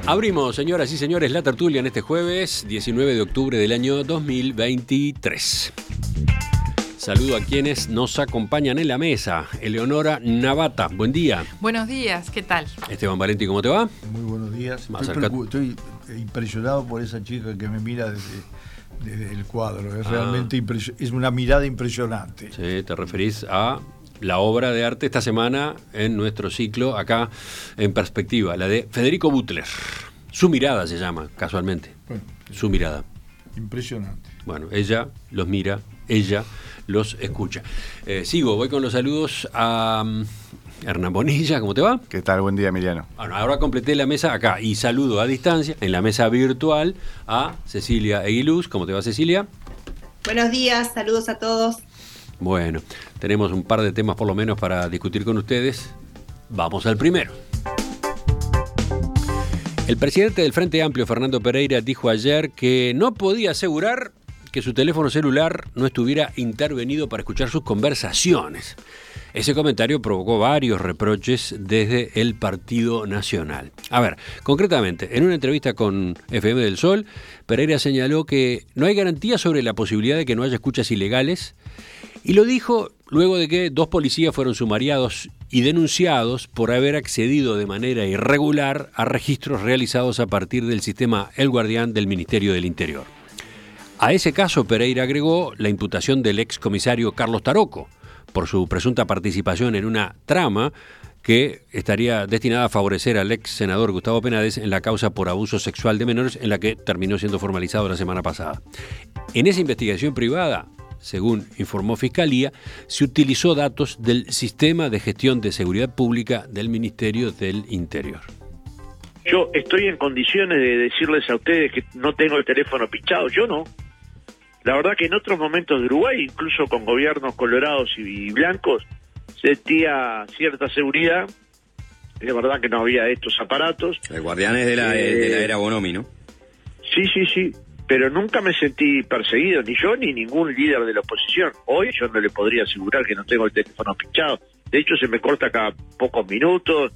Abrimos, señoras y señores, la tertulia en este jueves 19 de octubre del año 2023. Saludo a quienes nos acompañan en la mesa. Eleonora Navata, buen día. Buenos días, ¿qué tal? Esteban Valenti, ¿cómo te va? Muy buenos días. Estoy impresionado por esa chica que me mira desde el cuadro. Es realmente es una mirada impresionante. Sí, te referís a la obra de arte esta semana en nuestro ciclo, acá en Perspectiva, la de Federico Butler. Su mirada se llama, casualmente. Bueno, Su mirada. Impresionante. Bueno, ella los mira, ella los escucha. Voy con los saludos a Hernán Bonilla, ¿cómo te va? ¿Qué tal? Buen día, Emiliano. Bueno, ahora completé la mesa acá y saludo a distancia, en la mesa virtual, a Cecilia Eguiluz. ¿Cómo te va, Cecilia? Buenos días, saludos a todos. Bueno, tenemos un par de temas por lo menos para discutir con ustedes. Vamos al primero. El presidente del Frente Amplio, Fernando Pereira, dijo ayer que no podía asegurar que su teléfono celular no estuviera intervenido para escuchar sus conversaciones. Ese comentario provocó varios reproches desde el Partido Nacional. A ver, concretamente, en una entrevista con FM del Sol, Pereira señaló que no hay garantía sobre la posibilidad de que no haya escuchas ilegales, y lo dijo luego de que 2 policías fueron sumariados y denunciados por haber accedido de manera irregular a registros realizados a partir del sistema El Guardián del Ministerio del Interior. A ese caso, Pereira agregó la imputación del excomisario Carlos Taroco por su presunta participación en una trama que estaría destinada a favorecer al ex senador Gustavo Penades en la causa por abuso sexual de menores, en la que terminó siendo formalizado la semana pasada. En esa investigación privada, según informó Fiscalía, se utilizó datos del Sistema de Gestión de Seguridad Pública del Ministerio del Interior. Yo estoy en condiciones de decirles a ustedes que no tengo el teléfono pinchado, yo no. La verdad que en otros momentos de Uruguay, incluso con gobiernos colorados y blancos, sentía cierta seguridad. Es verdad que no había estos aparatos. El Guardián es de la era Bonomi, ¿no? Sí. Pero nunca me sentí perseguido, ni yo ni ningún líder de la oposición. Hoy yo no le podría asegurar que no tengo el teléfono pinchado. De hecho, se me corta cada pocos minutos.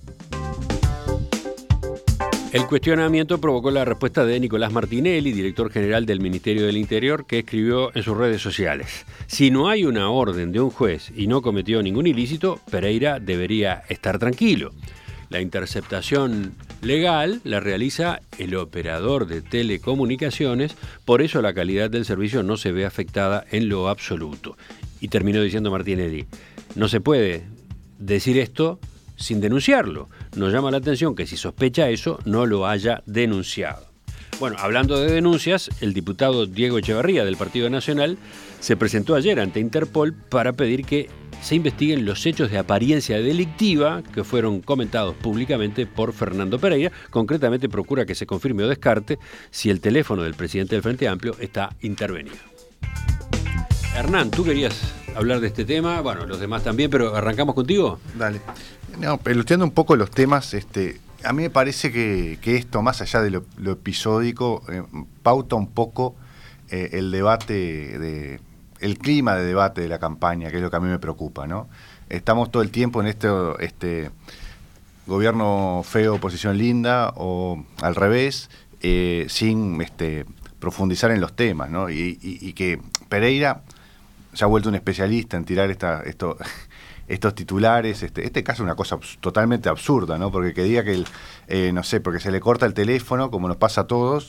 El cuestionamiento provocó la respuesta de Nicolás Martinelli, director general del Ministerio del Interior, que escribió en sus redes sociales: si no hay una orden de un juez y no cometió ningún ilícito, Pereira debería estar tranquilo. La interceptación legal la realiza el operador de telecomunicaciones, por eso la calidad del servicio no se ve afectada en lo absoluto. Y terminó diciendo Martinelli: no se puede decir esto sin denunciarlo. Nos llama la atención que si sospecha eso, no lo haya denunciado. Bueno, hablando de denuncias, el diputado Diego Echeverría del Partido Nacional se presentó ayer ante Interpol para pedir que se investiguen los hechos de apariencia delictiva que fueron comentados públicamente por Fernando Pereira. Concretamente procura que se confirme o descarte si el teléfono del presidente del Frente Amplio está intervenido. Hernán, tú querías hablar de este tema, bueno, los demás también, pero arrancamos contigo. Dale. No, peloteando un poco los temas, a mí me parece que esto, más allá de lo episódico, pauta un poco el debate, el clima de debate de la campaña, que es lo que a mí me preocupa, ¿no? Estamos todo el tiempo en este gobierno feo, oposición linda, o al revés, sin profundizar en los temas, ¿no? Y que Pereira se ha vuelto un especialista en tirar estos titulares. Este caso es una cosa totalmente absurda, ¿no? Porque que diga que no sé, porque se le corta el teléfono, como nos pasa a todos,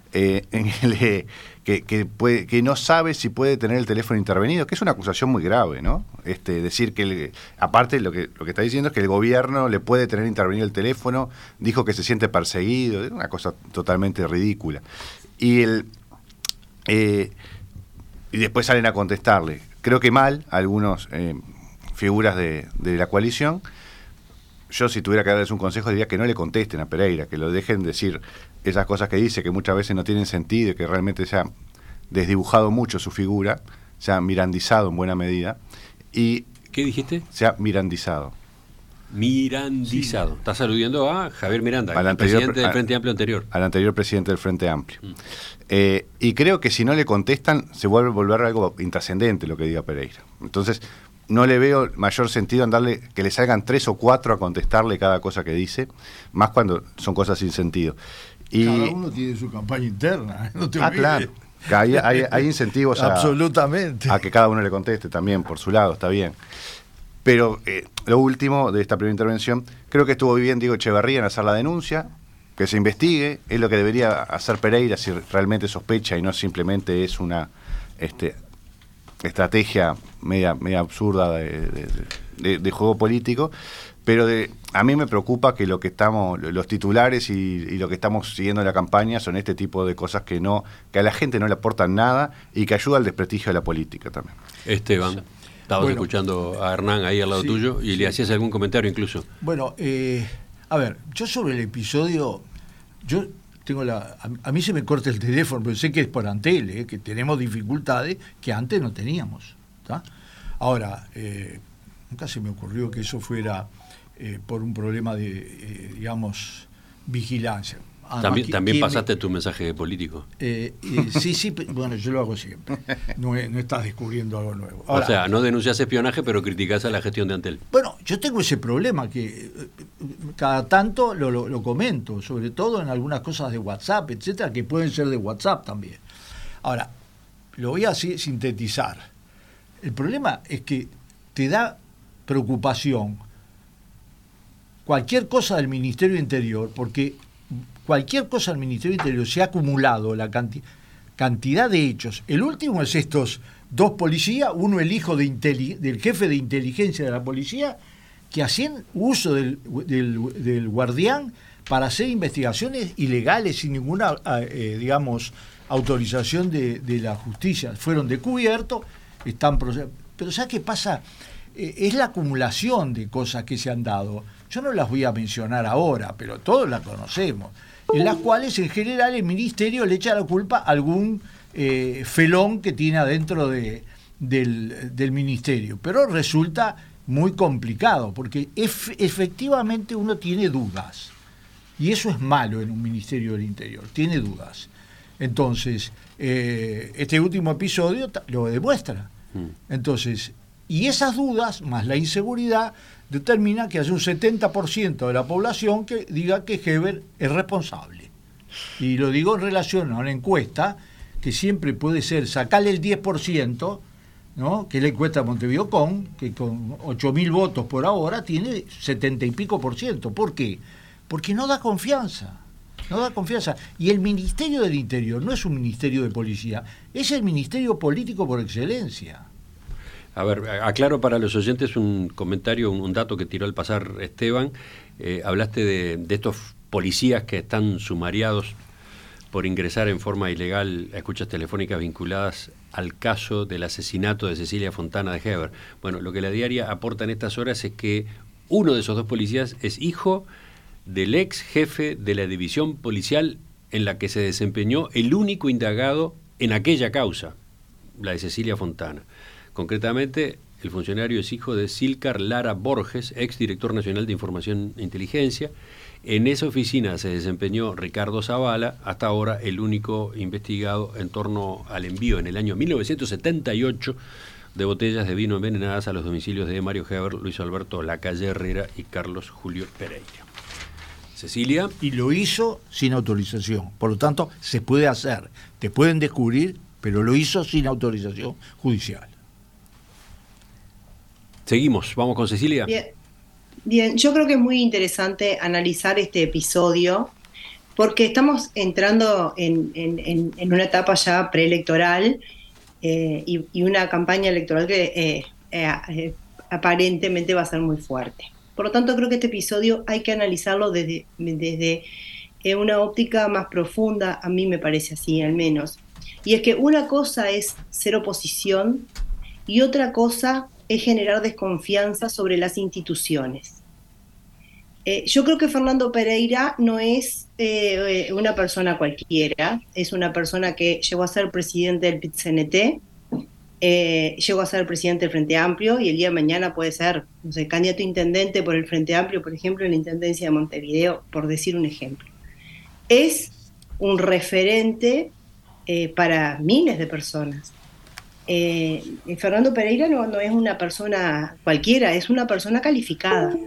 que no sabe si puede tener el teléfono intervenido, que es una acusación muy grave, ¿no? Decir que aparte lo que está diciendo es que el gobierno le puede tener intervenido el teléfono, dijo que se siente perseguido, es una cosa totalmente ridícula. Y después salen a contestarle. Creo que mal algunos figuras de la coalición. Yo, si tuviera que darles un consejo, diría que no le contesten a Pereira, que lo dejen decir esas cosas que dice, que muchas veces no tienen sentido y que realmente se ha desdibujado mucho su figura, se ha mirandizado en buena medida. Y ¿qué dijiste? Se ha mirandizado. Mirandizado. Sí. Estás aludiendo a Javier Miranda, al presidente del Frente Amplio anterior. Al anterior presidente del Frente Amplio. Y creo que si no le contestan, se vuelve a volver algo intrascendente lo que diga Pereira. Entonces, no le veo mayor sentido en darle que le salgan 3 o 4 a contestarle cada cosa que dice, más cuando son cosas sin sentido. Y, cada uno tiene su campaña interna, no te olvides. Claro, que hay incentivos absolutamente a que cada uno le conteste también por su lado, está bien. Pero lo último de esta primera intervención, creo que estuvo bien Diego Echeverría en hacer la denuncia, que se investigue, es lo que debería hacer Pereira si realmente sospecha y no simplemente es una estrategia media absurda de juego político. Pero a mí me preocupa que los titulares y lo que estamos siguiendo en la campaña son este tipo de cosas que a la gente no le aportan nada y que ayuda al desprestigio de la política también. Esteban, estabas escuchando a Hernán ahí al lado tuyo y le hacías algún comentario incluso. Bueno, a ver, yo sobre el episodio, yo tengo a mí se me corta el teléfono, pero sé que es por Antel, que tenemos dificultades que antes no teníamos, ¿tá? Ahora, nunca se me ocurrió que eso fuera por un problema de, digamos, vigilancia. También pasaste tu mensaje político. Sí, bueno, yo lo hago siempre. No estás descubriendo algo nuevo. Ahora, o sea, no denuncias espionaje, pero criticás a la gestión de Antel. Bueno, yo tengo ese problema que cada tanto lo comento, sobre todo en algunas cosas de WhatsApp, etcétera, que pueden ser de WhatsApp también. Ahora, lo voy a así sintetizar. El problema es que te da preocupación cualquier cosa del Ministerio de Interior, porque cualquier cosa del Ministerio de Interior se ha acumulado la cantidad de hechos. El último es estos 2 policías, uno el hijo del jefe de inteligencia de la policía, que hacían uso del guardián para hacer investigaciones ilegales sin ninguna, digamos, autorización de la justicia. Fueron descubiertos, están procesados. Pero ¿sabes qué pasa? Es la acumulación de cosas que se han dado. Yo no las voy a mencionar ahora, pero todos las conocemos, en las cuales en general el ministerio le echa la culpa a algún felón que tiene adentro del ministerio. Pero resulta muy complicado, porque efectivamente uno tiene dudas. Y eso es malo en un Ministerio del Interior, tiene dudas. Entonces, este último episodio lo demuestra. Entonces, y esas dudas, más la inseguridad, determina que haya un 70% de la población que diga que Heber es responsable. Y lo digo en relación a una encuesta que siempre puede ser sacarle el 10%, ¿no? Que es la encuesta de Montevideocom, que con 8.000 votos por ahora tiene 70 y pico %. ¿Por qué? Porque no da confianza. No da confianza. Y el Ministerio del Interior no es un ministerio de policía, es el ministerio político por excelencia. A ver, aclaro para los oyentes un comentario, un dato que tiró al pasar Esteban. Hablaste de estos policías que están sumariados por ingresar en forma ilegal a escuchas telefónicas vinculadas al caso del asesinato de Cecilia Fontana de Heber. Bueno, lo que la diaria aporta en estas horas es que uno de esos 2 policías es hijo del ex jefe de la división policial en la que se desempeñó el único indagado en aquella causa, la de Cecilia Fontana. Concretamente, el funcionario es hijo de Silcar Lara Borges, ex director nacional de Información e Inteligencia. En esa oficina se desempeñó Ricardo Zavala, hasta ahora el único investigado en torno al envío en el año 1978 de botellas de vino envenenadas a los domicilios de Mario Heber, Luis Alberto Lacalle Herrera y Carlos Julio Pereira. Cecilia. Y lo hizo sin autorización. Por lo tanto, se puede hacer. Te pueden descubrir, pero lo hizo sin autorización judicial. Seguimos, vamos con Cecilia. Bien, yo creo que es muy interesante analizar este episodio porque estamos entrando en una etapa ya preelectoral y una campaña electoral que aparentemente va a ser muy fuerte. Por lo tanto, creo que este episodio hay que analizarlo desde una óptica más profunda, a mí me parece así al menos. Y es que una cosa es ser oposición y otra cosa es generar desconfianza sobre las instituciones. Yo creo que Fernando Pereira no es una persona cualquiera, es una persona que llegó a ser presidente del PIT-CNT, llegó a ser presidente del Frente Amplio y el día de mañana puede ser, no sé, candidato a intendente por el Frente Amplio, por ejemplo, en la Intendencia de Montevideo, por decir un ejemplo. Es un referente para miles de personas. Fernando Pereira no es una persona cualquiera, es una persona calificada.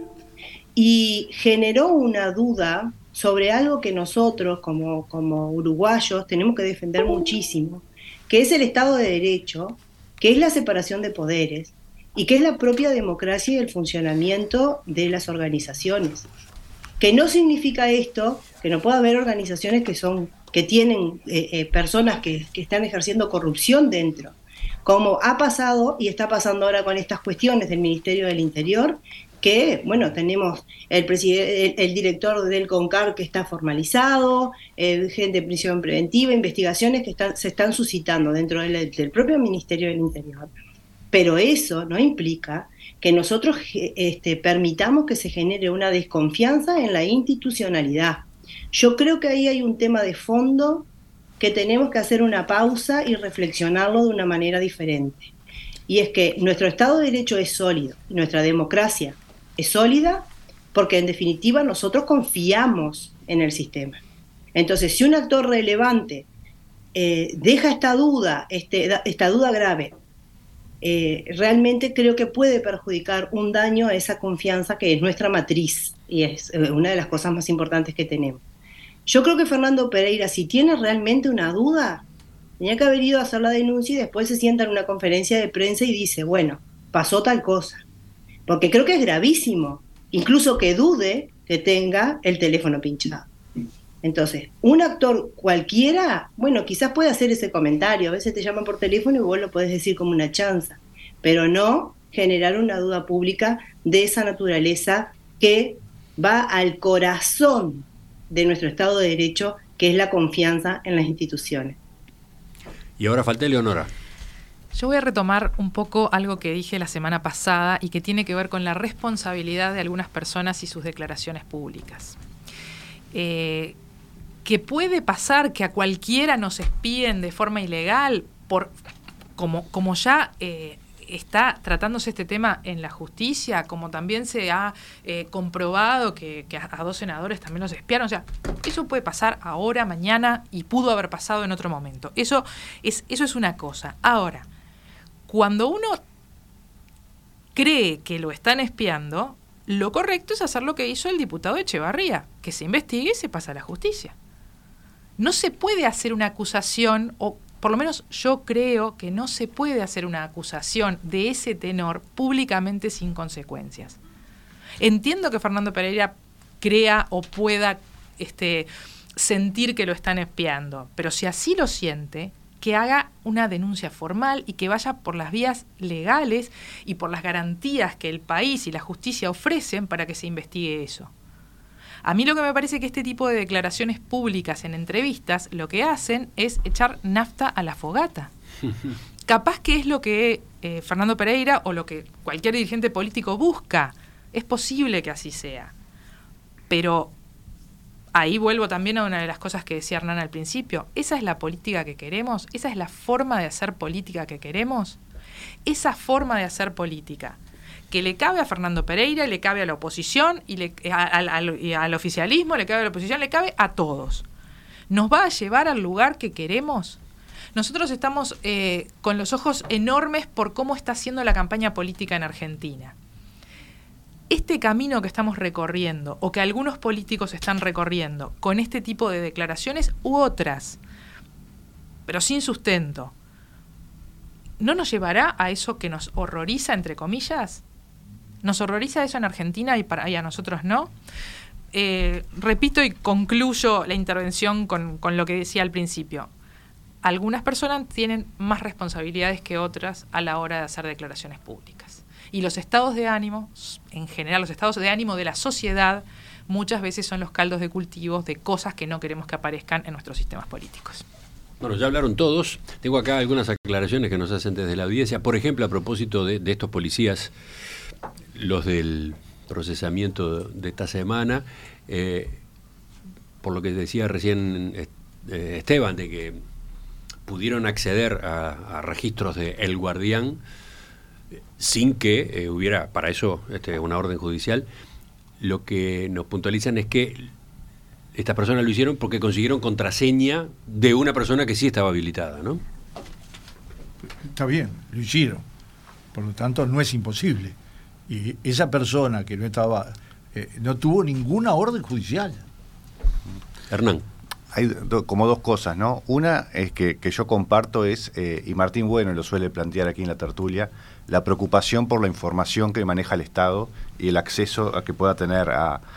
Y generó una duda sobre algo que nosotros, como uruguayos, tenemos que defender muchísimo, que es el Estado de Derecho, que es la separación de poderes y que es la propia democracia y el funcionamiento de las organizaciones. Que no significa esto que no pueda haber organizaciones que tienen personas que están ejerciendo corrupción dentro, como ha pasado y está pasando ahora con estas cuestiones del Ministerio del Interior, que, bueno, tenemos el director del CONCAR que está formalizado, gente de prisión preventiva, investigaciones que se están suscitando dentro del propio Ministerio del Interior. Pero eso no implica que nosotros permitamos que se genere una desconfianza en la institucionalidad. Yo creo que ahí hay un tema de fondo que tenemos que hacer una pausa y reflexionarlo de una manera diferente. Y es que nuestro Estado de Derecho es sólido, nuestra democracia es sólida porque en definitiva nosotros confiamos en el sistema. Entonces, si un actor relevante deja esta duda grave, realmente creo que puede perjudicar un daño a esa confianza que es nuestra matriz y es una de las cosas más importantes que tenemos. Yo creo que Fernando Pereira, si tiene realmente una duda, tenía que haber ido a hacer la denuncia y después se sienta en una conferencia de prensa y dice, bueno, pasó tal cosa. Porque creo que es gravísimo, incluso que dude que tenga el teléfono pinchado. Entonces, un actor cualquiera, bueno, quizás puede hacer ese comentario, a veces te llaman por teléfono y vos lo podés decir como una chanza, pero no generar una duda pública de esa naturaleza que va al corazón de nuestro Estado de Derecho, que es la confianza en las instituciones. Y ahora falta Eleonora. Yo voy a retomar un poco algo que dije la semana pasada y que tiene que ver con la responsabilidad de algunas personas y sus declaraciones públicas. Que puede pasar que a cualquiera nos espíen de forma ilegal, como ya está tratándose este tema en la justicia, como también se ha comprobado que a 2 senadores también los espiaron. O sea, eso puede pasar ahora, mañana, y pudo haber pasado en otro momento. Eso es una cosa. Ahora, cuando uno cree que lo están espiando, lo correcto es hacer lo que hizo el diputado Echevarría, que se investigue y se pasa a la justicia. No se puede hacer una acusación, o por lo menos yo creo que no se puede hacer una acusación de ese tenor públicamente sin consecuencias. Entiendo que Fernando Pereira crea o pueda sentir que lo están espiando, pero si así lo siente, que haga una denuncia formal y que vaya por las vías legales y por las garantías que el país y la justicia ofrecen para que se investigue eso. A mí lo que me parece que este tipo de declaraciones públicas en entrevistas lo que hacen es echar nafta a la fogata. Capaz que es lo que Fernando Pereira o lo que cualquier dirigente político busca. Es posible que así sea. Pero ahí vuelvo también a una de las cosas que decía Hernán al principio. ¿Esa es la política que queremos? ¿Esa es la forma de hacer política que queremos? Esa forma de hacer política que le cabe a Fernando Pereira, le cabe a la oposición, y al oficialismo, le cabe a la oposición, le cabe a todos. ¿Nos va a llevar al lugar que queremos? Nosotros estamos con los ojos enormes por cómo está haciendo la campaña política en Argentina. Este camino que estamos recorriendo, o que algunos políticos están recorriendo, con este tipo de declaraciones u otras, pero sin sustento, ¿no nos llevará a eso que nos horroriza, entre comillas? ¿Nos horroriza eso en Argentina y a nosotros no? Repito y concluyo la intervención con lo que decía al principio. Algunas personas tienen más responsabilidades que otras a la hora de hacer declaraciones públicas. Y los estados de ánimo, en general los estados de ánimo de la sociedad, muchas veces son los caldos de cultivos de cosas que no queremos que aparezcan en nuestros sistemas políticos. Bueno, ya hablaron todos. Tengo acá algunas aclaraciones que nos hacen desde la audiencia. Por ejemplo, a propósito de estos policías, los del procesamiento de esta semana, por lo que decía recién Esteban, de que pudieron acceder a registros de El Guardián sin que hubiera para eso una orden judicial. Lo que nos puntualizan es que estas personas lo hicieron porque consiguieron contraseña de una persona que sí estaba habilitada, ¿no? Está bien, lo hicieron. Por lo tanto, no es imposible. Y esa persona que no estaba, no tuvo ninguna orden judicial. Hernán. Hay como dos cosas, ¿no? Una es que yo comparto y Martín Bueno lo suele plantear aquí en la tertulia, la preocupación por la información que maneja el Estado y el acceso a que pueda tener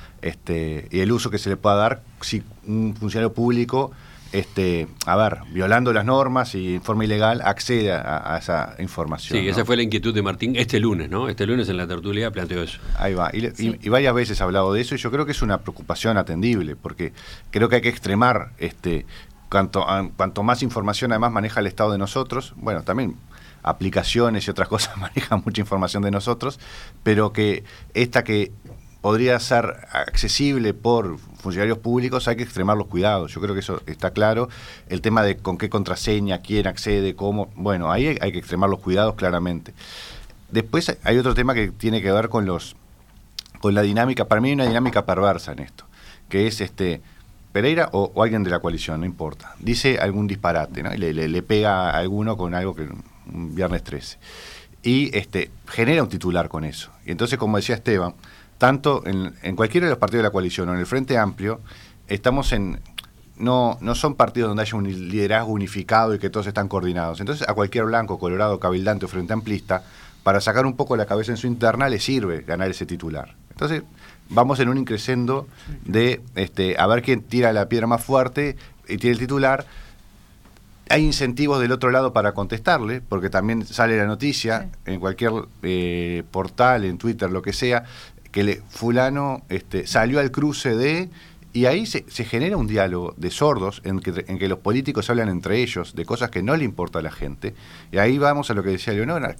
y el uso que se le pueda dar si un funcionario público, violando las normas y en forma ilegal, accede a esa información. Sí, ¿no? Esa fue la inquietud de Martín este lunes, ¿no? Este lunes en la tertulia planteó eso. Ahí va. Sí. Y varias veces ha hablado de eso, y yo creo que es una preocupación atendible, porque creo que hay que extremar cuanto más información además maneja el Estado de nosotros, bueno, también aplicaciones y otras cosas manejan mucha información de nosotros, pero que esta que podría ser accesible por funcionarios públicos, hay que extremar los cuidados. Yo creo que eso está claro. El tema de con qué contraseña, quién accede, cómo, bueno, ahí hay que extremar los cuidados claramente. Después hay otro tema que tiene que ver con la dinámica. Para mí hay una dinámica perversa en esto, que es Pereira o alguien de la coalición, no importa, dice algún disparate, ¿no? Y le pega a alguno con algo que un viernes 13. Y genera un titular con eso. Y entonces, como decía Esteban, tanto en cualquiera de los partidos de la coalición o en el Frente Amplio, estamos no son partidos donde haya un liderazgo unificado y que todos están coordinados. Entonces, a cualquier blanco, colorado, cabildante o frente amplista, para sacar un poco la cabeza en su interna, le sirve ganar ese titular. Entonces, vamos en un increscendo de a ver quién tira la piedra más fuerte y tiene el titular. Hay incentivos del otro lado para contestarle, porque también sale la noticia en cualquier portal, en Twitter, lo que sea, que fulano salió al cruce de... Y ahí se genera un diálogo de sordos en que los políticos hablan entre ellos de cosas que no le importa a la gente. Y ahí vamos a lo que decía Leonora,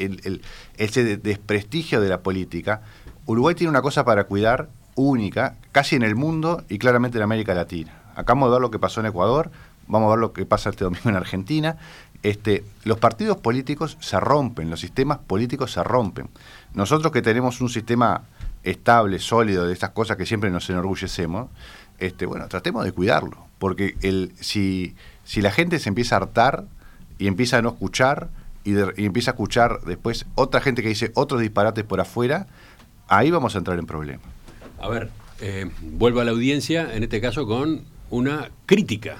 ese desprestigio de la política. Uruguay tiene una cosa para cuidar única, casi en el mundo y claramente en América Latina. Acabamos de ver lo que pasó en Ecuador, vamos a ver lo que pasa este domingo en Argentina. Los partidos políticos se rompen, los sistemas políticos se rompen. Nosotros que tenemos un sistema estable, sólido, de estas cosas que siempre nos enorgullecemos, tratemos de cuidarlo, porque si la gente se empieza a hartar y empieza a no escuchar y empieza a escuchar después otra gente que dice otros disparates por afuera, ahí vamos a entrar en problemas. A ver, vuelvo a la audiencia, en este caso con una crítica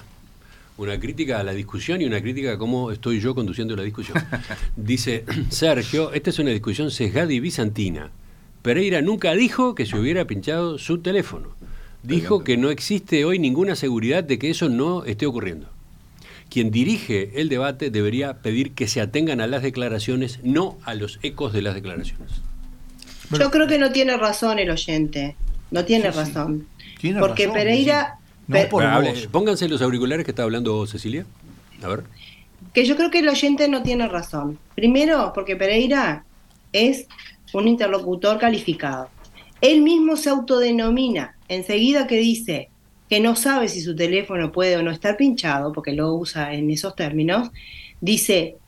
a la discusión y una crítica a cómo estoy yo conduciendo la discusión. Dice Sergio, esta es una discusión sesgada y bizantina. Pereira nunca dijo que se hubiera pinchado su teléfono. Dijo que no existe hoy ninguna seguridad de que eso no esté ocurriendo. Quien dirige el debate debería pedir que se atengan a las declaraciones, no a los ecos de las declaraciones. Yo creo que no tiene razón el oyente. No tiene razón. Tiene porque razón, Pereira... No por Pónganse los auriculares que está hablando Cecilia. A ver. Que yo creo que el oyente no tiene razón. Primero, porque Pereira es un interlocutor calificado. Él mismo se autodenomina, enseguida que dice que no sabe si su teléfono puede o no estar pinchado, porque lo usa en esos términos, dice,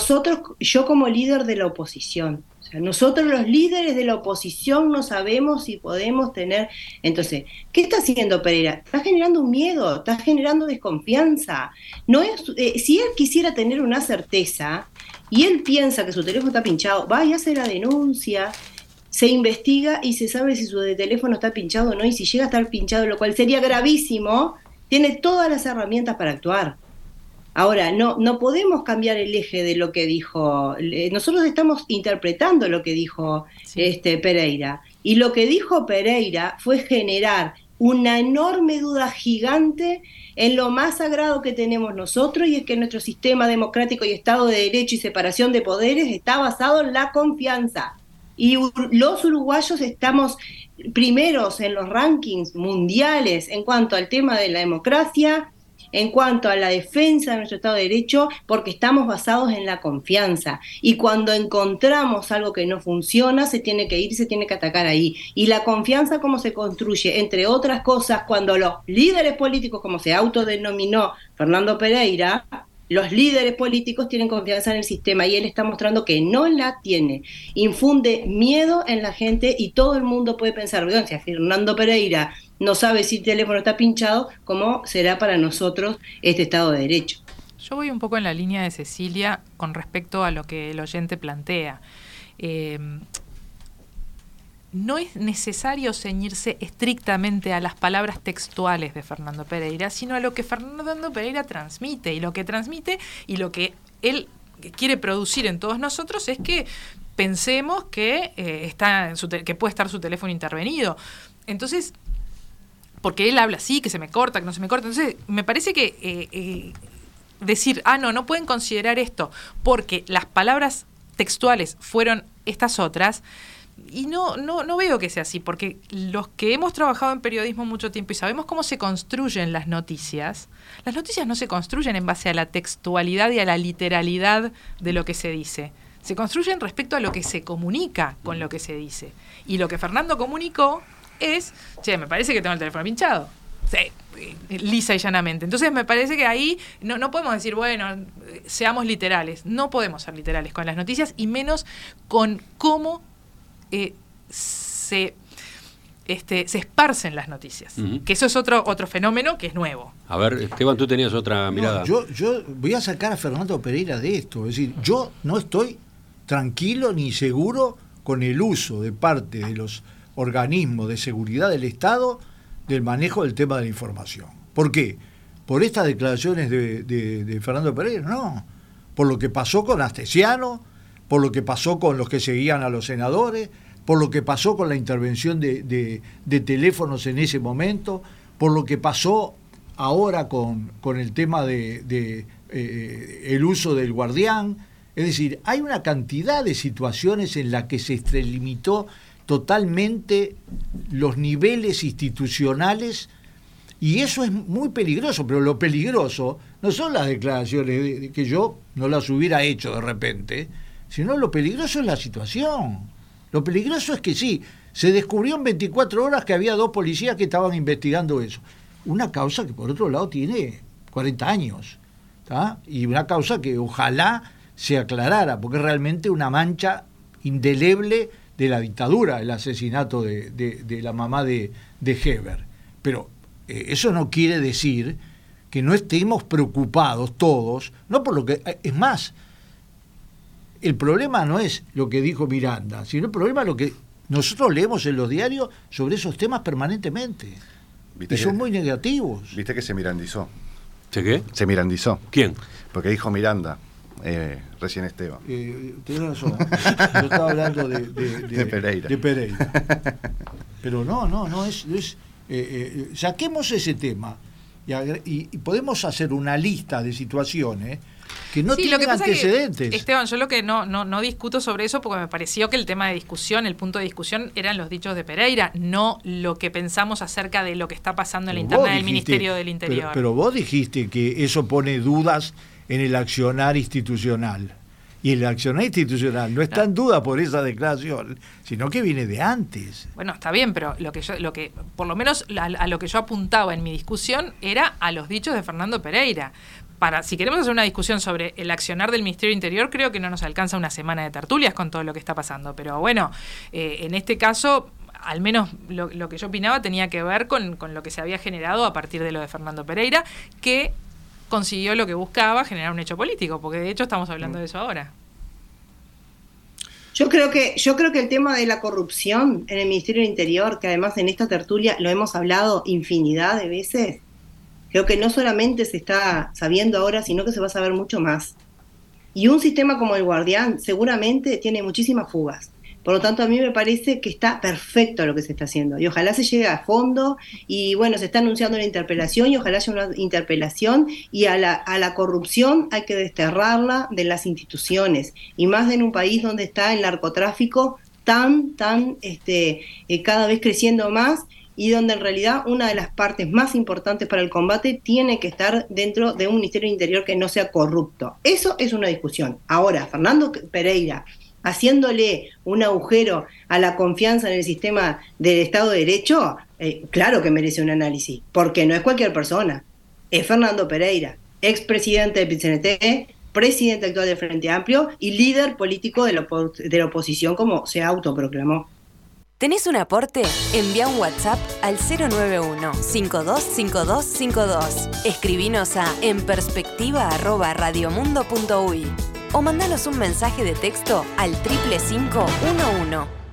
yo como líder de la oposición, o sea, nosotros los líderes de la oposición no sabemos si podemos tener... Entonces, ¿qué está haciendo Pereira? Está generando un miedo, está generando desconfianza. No es, si él quisiera tener una certeza y él piensa que su teléfono está pinchado, va y hace la denuncia, se investiga y se sabe si su teléfono está pinchado o no, y si llega a estar pinchado, lo cual sería gravísimo, tiene todas las herramientas para actuar. Ahora, no podemos cambiar el eje de lo que dijo, nosotros estamos interpretando lo que dijo Pereira, y lo que dijo Pereira fue generar una enorme duda gigante en lo más sagrado que tenemos nosotros, y es que nuestro sistema democrático y Estado de Derecho y separación de poderes está basado en la confianza. Y los uruguayos estamos primeros en los rankings mundiales en cuanto al tema de la democracia, en cuanto a la defensa de nuestro Estado de Derecho, porque estamos basados en la confianza. Y cuando encontramos algo que no funciona, se tiene que ir, se tiene que atacar ahí. Y la confianza, ¿cómo se construye? Entre otras cosas, cuando los líderes políticos, como se autodenominó Fernando Pereira, los líderes políticos tienen confianza en el sistema, y él está mostrando que no la tiene. Infunde miedo en la gente y todo el mundo puede pensar, si Fernando Pereira no sabe si el teléfono está pinchado, ¿cómo será para nosotros este Estado de Derecho? Yo voy un poco en la línea de Cecilia con respecto a lo que el oyente plantea. No es necesario ceñirse estrictamente a las palabras textuales de Fernando Pereira, sino a lo que Fernando Pereira transmite. Y lo que transmite y lo que él quiere producir en todos nosotros es que pensemos que, que puede estar su teléfono intervenido. Entonces, porque él habla así, que se me corta, que no se me corta. Entonces, me parece que decir, no pueden considerar esto porque las palabras textuales fueron estas otras. Y no veo que sea así, porque los que hemos trabajado en periodismo mucho tiempo y sabemos cómo se construyen las noticias no se construyen en base a la textualidad y a la literalidad de lo que se dice. Se construyen respecto a lo que se comunica con lo que se dice. Y lo que Fernando comunicó es, me parece que tengo el teléfono pinchado. Sí, lisa y llanamente. Entonces me parece que ahí no podemos decir, bueno, seamos literales. No podemos ser literales con las noticias y menos con cómo se esparcen las noticias. Que eso es otro fenómeno que es nuevo. A ver, Esteban, tú tenías otra mirada. Yo voy a sacar a Fernando Pereira de esto. Es decir, yo no estoy tranquilo ni seguro con el uso de parte de los organismos de seguridad del Estado del manejo del tema de la información. ¿Por qué? ¿Por estas declaraciones de Fernando Pereira? No. Por lo que pasó con Astesiano, por lo que pasó con los que seguían a los senadores, por lo que pasó con la intervención de teléfonos en ese momento, por lo que pasó ahora con el tema de el uso del guardián. Es decir, hay una cantidad de situaciones en las que se extralimitó totalmente los niveles institucionales y eso es muy peligroso, pero lo peligroso no son las declaraciones que yo no las hubiera hecho de repente, sino lo peligroso es la situación. Lo peligroso es que sí, se descubrió en 24 horas que había 2 policías que estaban investigando eso. Una causa que por otro lado tiene 40 años, ¿tá? Y una causa que ojalá se aclarara, porque es realmente una mancha indeleble de la dictadura, el asesinato de la mamá de Heber. Pero eso no quiere decir que no estemos preocupados todos, no por lo que... Es más, el problema no es lo que dijo Miranda, sino el problema es lo que nosotros leemos en los diarios sobre esos temas permanentemente. Y son muy negativos. ¿Viste que se mirandizó? ¿Se qué? Se mirandizó. ¿Quién? Porque dijo Miranda, recién Esteban. Tienes razón. Yo estaba hablando de Pereira. De Pereira. Pero no es saquemos ese tema y podemos hacer una lista de situaciones que no tienen antecedentes. Que, Esteban, yo lo que no discuto sobre eso porque me pareció que el tema de discusión, el punto de discusión eran los dichos de Pereira, no lo que pensamos acerca de lo que está pasando en la interna del Ministerio del Interior. Pero vos dijiste que eso pone dudas en el accionar institucional. Y el accionar institucional no está en duda por esa declaración, sino que viene de antes. Bueno, está bien, pero lo que por lo menos a lo que yo apuntaba en mi discusión era a los dichos de Fernando Pereira. Si queremos hacer una discusión sobre el accionar del Ministerio del Interior, creo que no nos alcanza una semana de tertulias con todo lo que está pasando. Pero bueno, en este caso, al menos lo que yo opinaba tenía que ver con lo que se había generado a partir de lo de Fernando Pereira, que consiguió lo que buscaba, generar un hecho político, porque de hecho estamos hablando de eso ahora. Yo creo que el tema de la corrupción en el Ministerio del Interior, que además en esta tertulia lo hemos hablado infinidad de veces, creo que no solamente se está sabiendo ahora, sino que se va a saber mucho más. Y un sistema como el Guardián seguramente tiene muchísimas fugas. Por lo tanto, a mí me parece que está perfecto lo que se está haciendo. Y ojalá se llegue a fondo. Y bueno, se está anunciando una interpelación y ojalá haya una interpelación. Y a la corrupción hay que desterrarla de las instituciones. Y más en un país donde está el narcotráfico tan cada vez creciendo más. Y donde en realidad una de las partes más importantes para el combate tiene que estar dentro de un Ministerio del Interior que no sea corrupto. Eso es una discusión. Ahora, Fernando Pereira haciéndole un agujero a la confianza en el sistema del Estado de Derecho, claro que merece un análisis, porque no es cualquier persona, es Fernando Pereira, expresidente del PCNT, presidente actual del Frente Amplio y líder político de la oposición como se autoproclamó. ¿Tenés un aporte? Envía un WhatsApp al 091-525252. Escribinos a enperspectiva@radiomundo.uy o mandanos un mensaje de texto al 55511.